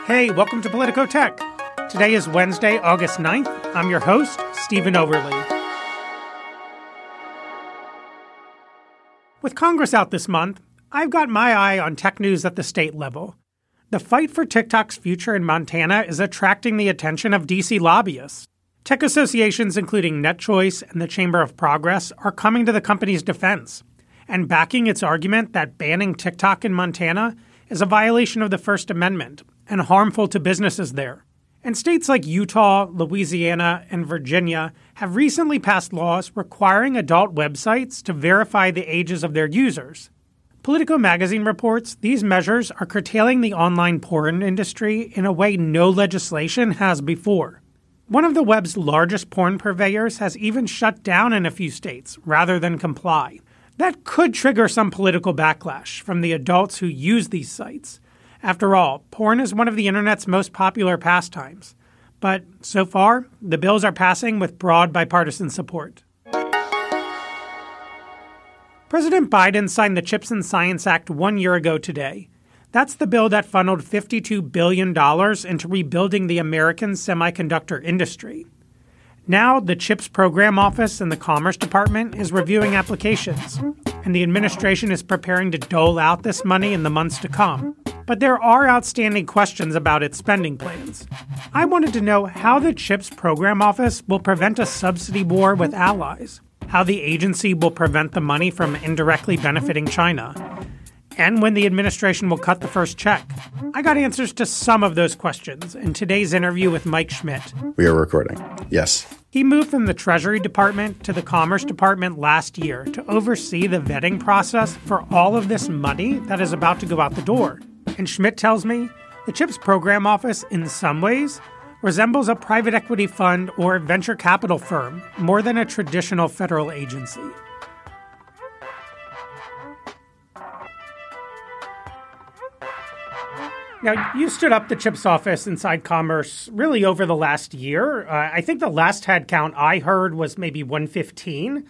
Hey, welcome to Politico Tech. Today is Wednesday, August 9th. I'm your host, Stephen Overly. With Congress out this month, I've got my eye on tech news at the state level. The fight for TikTok's future in Montana is attracting the attention of D.C. lobbyists. Tech associations including NetChoice and the Chamber of Progress are coming to the company's defense and backing its argument that banning TikTok in Montana is a violation of the First Amendment and harmful to businesses there. And states like Utah, Louisiana, and Virginia have recently passed laws requiring adult websites to verify the ages of their users. Politico magazine reports these measures are curtailing the online porn industry in a way no legislation has before. One of the web's largest porn purveyors has even shut down in a few states rather than comply. That could trigger some political backlash from the adults who use these sites. After all, porn is one of the internet's most popular pastimes. But so far, the bills are passing with broad bipartisan support. President Biden signed the CHIPS and Science Act 1 year ago today. That's the bill that funneled $52 billion into rebuilding the American semiconductor industry. Now, the CHIPS Program Office in the Commerce Department is reviewing applications, and the administration is preparing to dole out this money in the months to come. But there are outstanding questions about its spending plans. I wanted to know how the CHIPS Program Office will prevent a subsidy war with allies, how the agency will prevent the money from indirectly benefiting China, and when the administration will cut the first check. I got answers to some of those questions in today's interview with Mike Schmidt. We are recording. Yes. He moved from the Treasury Department to the Commerce Department last year to oversee the vetting process for all of this money that is about to go out the door. And Schmidt tells me the CHIPS Program Office, in some ways, resembles a private equity fund or venture capital firm more than a traditional federal agency. Now, you stood up the CHIPS office inside Commerce really over the last year. I think the last head count I heard was maybe 115.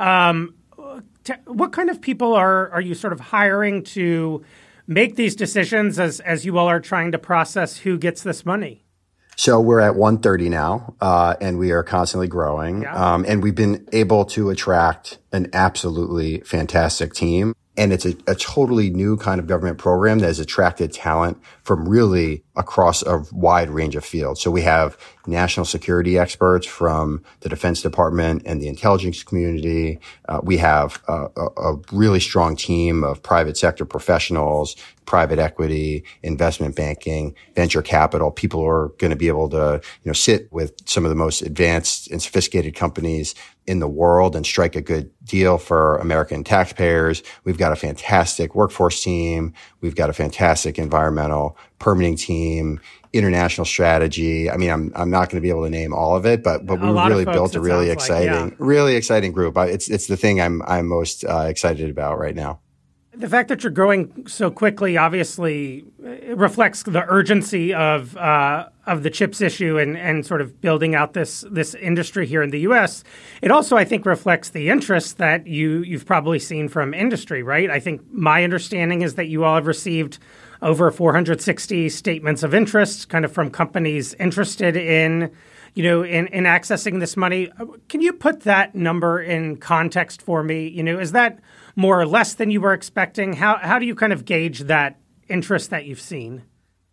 What kind of people are you sort of hiring to make these decisions as you all are trying to process who gets this money? So we're at 130 now, and we are constantly growing. Yeah. And we've been able to attract an absolutely fantastic team. And it's a totally new kind of government program that has attracted talent from really across a wide range of fields. So we have national security experts from the Defense Department and the intelligence community. We have a really strong team of private sector professionals, private equity, investment banking, venture capital. People who are going to be able to, sit with some of the most advanced and sophisticated companies in the world and strike a good deal for American taxpayers. We've got a fantastic workforce team. We've got a fantastic environmental permitting team, international strategy. I mean, I'm not going to be able to name all of it, but we really built a really exciting group. It's the thing I'm most excited about right now. The fact that you're growing so quickly obviously it reflects the urgency of the CHIPS issue and sort of building out this industry here in the U.S. It also, I think, reflects the interest that you've probably seen from industry, right? I think my understanding is that you all have received over 460 statements of interest, kind of from companies interested in accessing this money. Can you put that number in context for me? Is that more or less than you were expecting? How do you kind of gauge that interest that you've seen?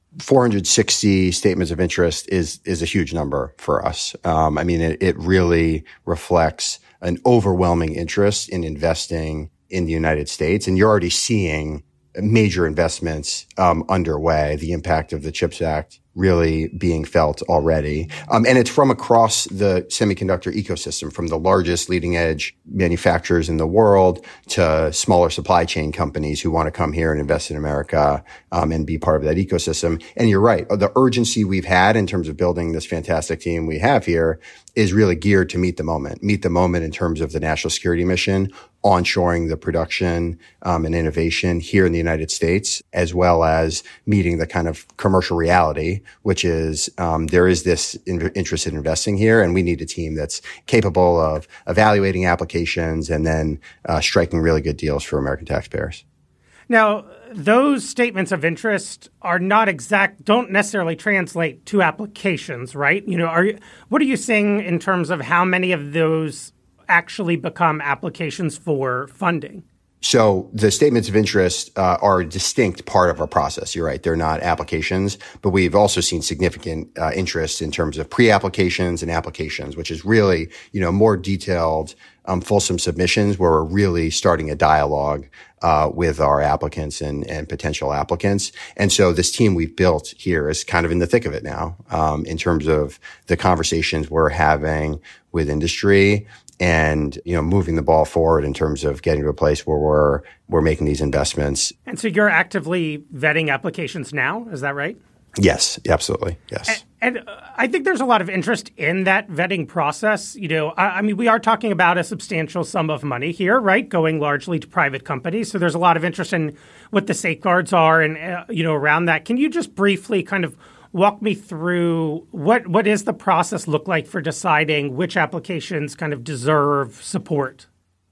460 statements of interest is a huge number for us. It really reflects an overwhelming interest in investing in the United States. And you're already seeing major investments underway, the impact of the CHIPS Act really being felt already. And it's from across the semiconductor ecosystem, from the largest leading edge manufacturers in the world to smaller supply chain companies who want to come here and invest in America and be part of that ecosystem. And you're right. The urgency we've had in terms of building this fantastic team we have here is really geared to meet the moment in terms of the national security mission, onshoring the production and innovation here in the United States, as well as meeting the kind of commercial reality, which is there is this interest in investing here, and we need a team that's capable of evaluating applications and then striking really good deals for American taxpayers. Now, those statements of interest are not don't necessarily translate to applications, right? What are you seeing in terms of how many of those actually become applications for funding? So the statements of interest are a distinct part of our process. You're right. They're not applications, but we've also seen significant interest in terms of pre-applications and applications, which is really, more detailed, fulsome submissions where we're really starting a dialogue with our applicants and potential applicants. And so this team we've built here is kind of in the thick of it now, in terms of the conversations we're having with industry and, moving the ball forward in terms of getting to a place where we're making these investments. And so you're actively vetting applications now, is that right? Yes, absolutely. Yes. And I think there's a lot of interest in that vetting process. I mean, we are talking about a substantial sum of money here, right? Going largely to private companies. So there's a lot of interest in what the safeguards are and, around that. Can you just briefly kind of walk me through what is the process look like for deciding which applications kind of deserve support?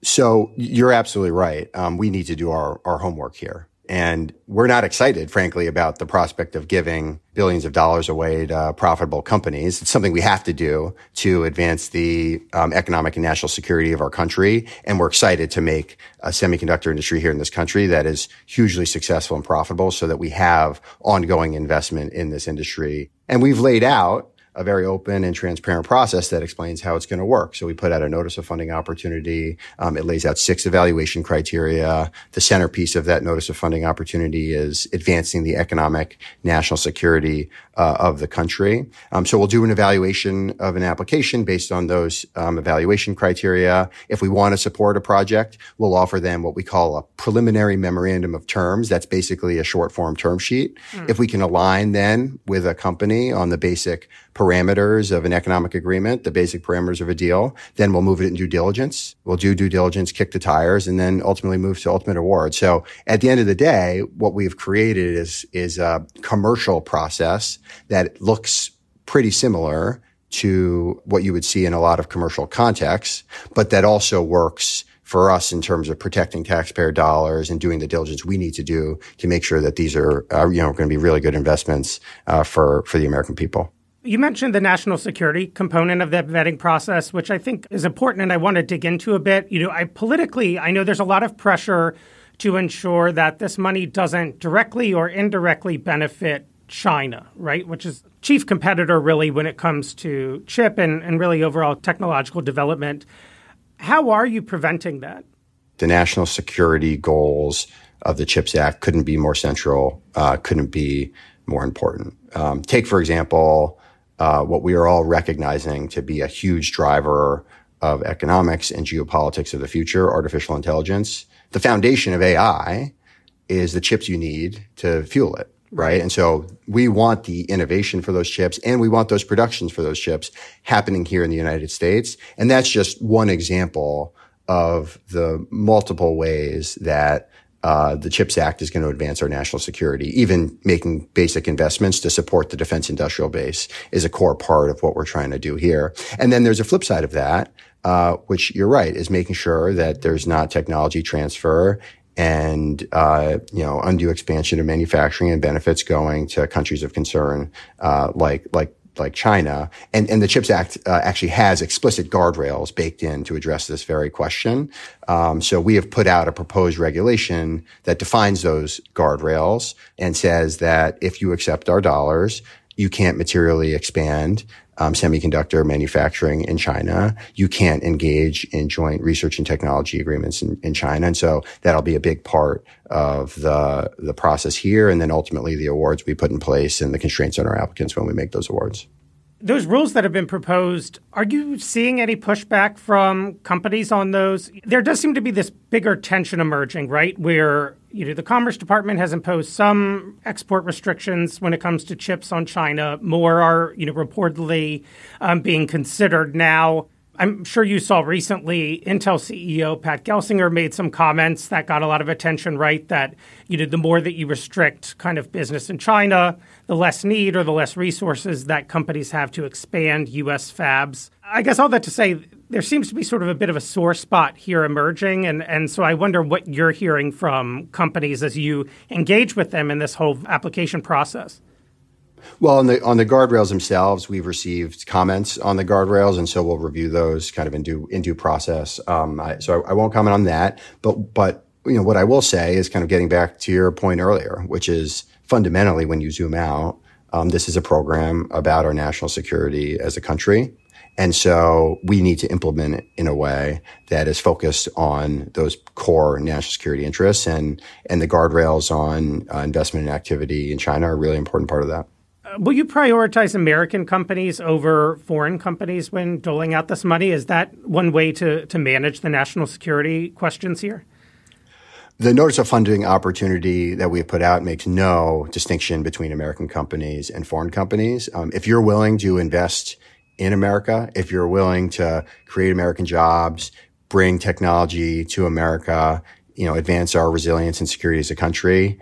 So you're absolutely right. We need to do our homework here. And we're not excited, frankly, about the prospect of giving billions of dollars away to profitable companies. It's something we have to do to advance the economic and national security of our country. And we're excited to make a semiconductor industry here in this country that is hugely successful and profitable so that we have ongoing investment in this industry. And we've laid out a very open and transparent process that explains how it's going to work. So we put out a notice of funding opportunity. It lays out 6 evaluation criteria. The centerpiece of that notice of funding opportunity is advancing the economic national security of the country. So we'll do an evaluation of an application based on those evaluation criteria. If we want to support a project, we'll offer them what we call a preliminary memorandum of terms. That's basically a short form term sheet. If we can align then with a company on the basic parameters of an economic agreement, the basic parameters of a deal, then we'll move it in due diligence. We'll do due diligence, kick the tires, and then ultimately move to ultimate award. So at the end of the day, what we've created is a commercial process that looks pretty similar to what you would see in a lot of commercial contexts, but that also works for us in terms of protecting taxpayer dollars and doing the diligence we need to do to make sure that these are, going to be really good investments for the American people. You mentioned the national security component of that vetting process, which I think is important, and I want to dig into a bit. I know there's a lot of pressure to ensure that this money doesn't directly or indirectly benefit China, right, which is chief competitor really when it comes to chip and really overall technological development. How are you preventing that? The national security goals of the CHIPS Act couldn't be more central, couldn't be more important. Take, for example, what we are all recognizing to be a huge driver of economics and geopolitics of the future, artificial intelligence. The foundation of AI is the chips you need to fuel it, right? And so we want the innovation for those chips and we want those productions for those chips happening here in the United States. And that's just one example of the multiple ways that the CHIPS Act is going to advance our national security. Even making basic investments to support the defense industrial base is a core part of what we're trying to do here. And then there's a flip side of that, which you're right, is making sure that there's not technology transfer and, undue expansion of manufacturing and benefits going to countries of concern, like China. And the CHIPS Act actually has explicit guardrails baked in to address this very question. So we have put out a proposed regulation that defines those guardrails and says that if you accept our dollars, you can't materially expand semiconductor manufacturing in China. You can't engage in joint research and technology agreements in China. And so that'll be a big part of the process here. And then ultimately the awards we put in place and the constraints on our applicants when we make those awards. Those rules that have been proposed, are you seeing any pushback from companies on those? There does seem to be this bigger tension emerging, right, where the Commerce Department has imposed some export restrictions when it comes to chips on China. More are, reportedly being considered now. I'm sure you saw recently Intel CEO Pat Gelsinger made some comments that got a lot of attention, right? That, the more that you restrict kind of business in China, the less need or the less resources that companies have to expand U.S. fabs. I guess all that to say, there seems to be sort of a bit of a sore spot here emerging. And so I wonder what you're hearing from companies as you engage with them in this whole application process. Well, on the guardrails themselves, we've received comments on the guardrails, and so we'll review those kind of in due process. So I won't comment on that, but what I will say is kind of getting back to your point earlier, which is fundamentally when you zoom out, this is a program about our national security as a country. And so we need to implement it in a way that is focused on those core national security interests, and the guardrails on investment and activity in China are a really important part of that. Will you prioritize American companies over foreign companies when doling out this money? Is that one way to manage the national security questions here? The notice of funding opportunity that we have put out makes no distinction between American companies and foreign companies. If you're willing to invest in America, if you're willing to create American jobs, bring technology to America, advance our resilience and security as a country,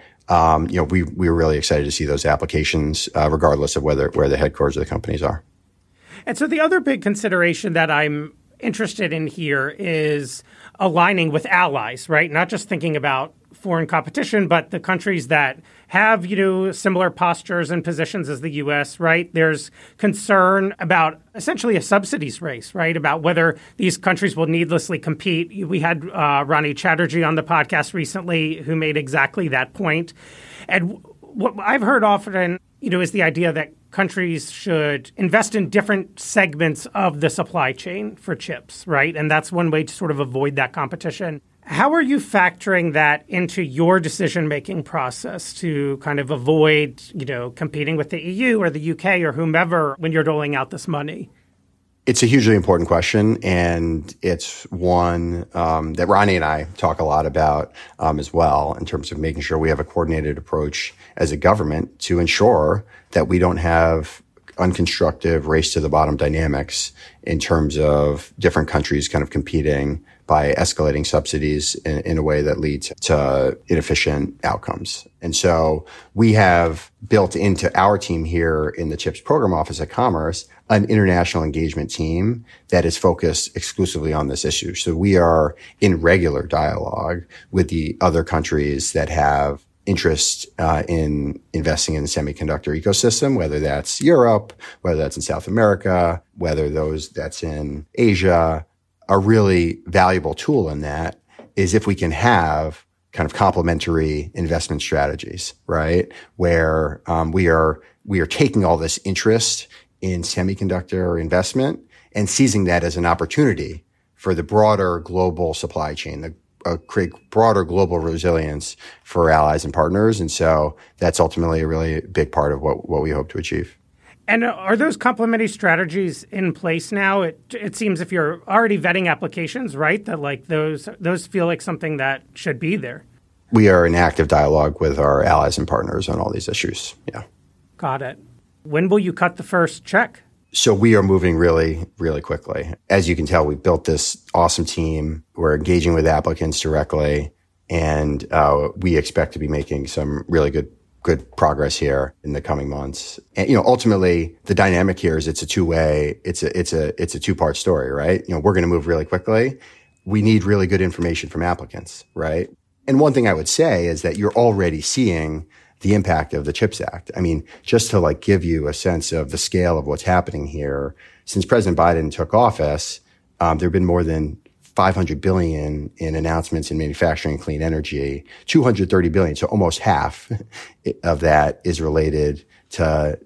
we're really excited to see those applications, regardless of where the headquarters of the companies are. And so the other big consideration that I'm interested in here is aligning with allies, right? Not just thinking about foreign competition, but the countries that have, similar postures and positions as the U.S., right? There's concern about essentially a subsidies race, right? About whether these countries will needlessly compete. We had Ronnie Chatterjee on the podcast recently who made exactly that point. And what I've heard often, is the idea that countries should invest in different segments of the supply chain for chips, right? And that's one way to sort of avoid that competition. How are you factoring that into your decision-making process to kind of avoid, competing with the EU or the UK or whomever when you're doling out this money? It's a hugely important question, and it's one that Ronnie and I talk a lot about as well, in terms of making sure we have a coordinated approach as a government to ensure that we don't have unconstructive race to the bottom dynamics in terms of different countries kind of competing by escalating subsidies in a way that leads to inefficient outcomes. And so we have built into our team here in the CHIPS Program Office at Commerce an international engagement team that is focused exclusively on this issue. So we are in regular dialogue with the other countries that have interest in investing in the semiconductor ecosystem, whether that's Europe, whether that's in South America, whether that's in Asia. A really valuable tool in that is if we can have kind of complementary investment strategies, right? Where we are taking all this interest in semiconductor investment and seizing that as an opportunity for the broader global supply chain, create broader global resilience for allies and partners. And so that's ultimately a really big part of what we hope to achieve. And are those complementary strategies in place now? It seems if you're already vetting applications, right, that like those feel like something that should be there. We are in active dialogue with our allies and partners on all these issues. Yeah. Got it. When will you cut the first check? So we are moving really, really quickly. As you can tell, we built this awesome team. We're engaging with applicants directly, and we expect to be making some really good progress here in the coming months. And, ultimately the dynamic here is it's a two-way, it's a two-part story, right? We're going to move really quickly. We need really good information from applicants, right? And one thing I would say is that you're already seeing the impact of the CHIPS Act. I mean, just to give you a sense of the scale of what's happening here, since President Biden took office, there have been more than $500 billion in announcements in manufacturing and clean energy, $230 billion. So almost half of that is related to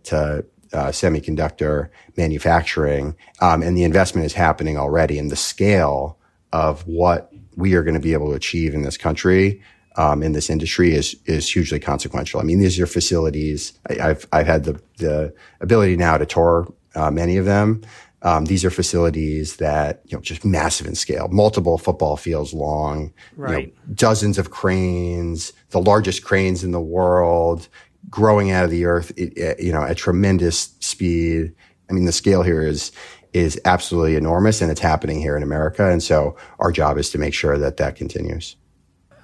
semiconductor manufacturing. And the investment is happening already. And the scale of what we are going to be able to achieve in this country, in this industry is hugely consequential. I mean, these are facilities. I've had the ability now to tour many of them. These are facilities that, just massive in scale, multiple football fields long, right. Dozens of cranes, the largest cranes in the world, growing out of the earth, at tremendous speed. I mean, the scale here is absolutely enormous, and it's happening here in America. And so our job is to make sure that continues.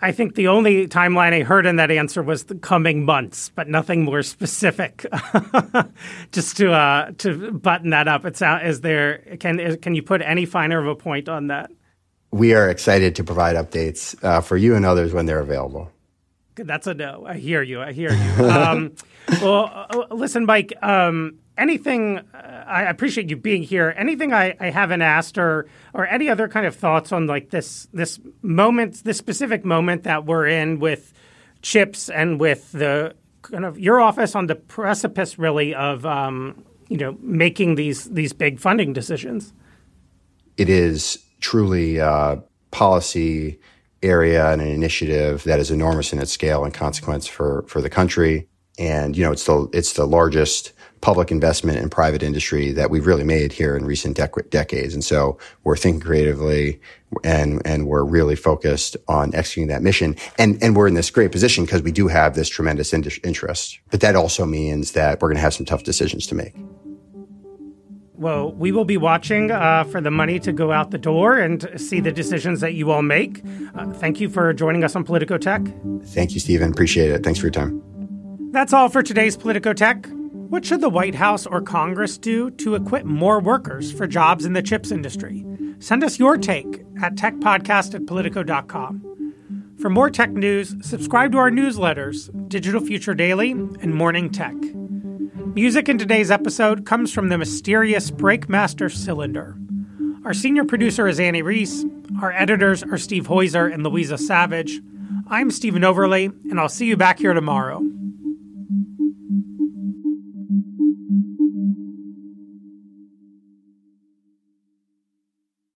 I think the only timeline I heard in that answer was the coming months, but nothing more specific. Just to button that up, can you put any finer of a point on that? We are excited to provide updates for you and others when they're available. That's a no. I hear you. Well, listen, Mike, anything, I appreciate you being here. Anything I haven't asked or any other kind of thoughts on like this moment, this specific moment that we're in with CHIPS and with the kind of your office on the precipice really of, making these big funding decisions? It is truly policy area and an initiative that is enormous in its scale and consequence for the country. And, it's the largest public investment in private industry that we've really made here in recent decades. And so we're thinking creatively and we're really focused on executing that mission. And we're in this great position because we do have this tremendous interest. But that also means that we're going to have some tough decisions to make. Well, we will be watching for the money to go out the door and see the decisions that you all make. Thank you for joining us on Politico Tech. Thank you, Stephen. Appreciate it. Thanks for your time. That's all for today's Politico Tech. What should the White House or Congress do to equip more workers for jobs in the chips industry? Send us your take at techpodcast@politico.com. For more tech news, subscribe to our newsletters, Digital Future Daily and Morning Tech. Music in today's episode comes from the mysterious Breakmaster Cylinder. Our senior producer is Annie Reese. Our editors are Steve Heuser and Louisa Savage. I'm Stephen Overley, and I'll see you back here tomorrow.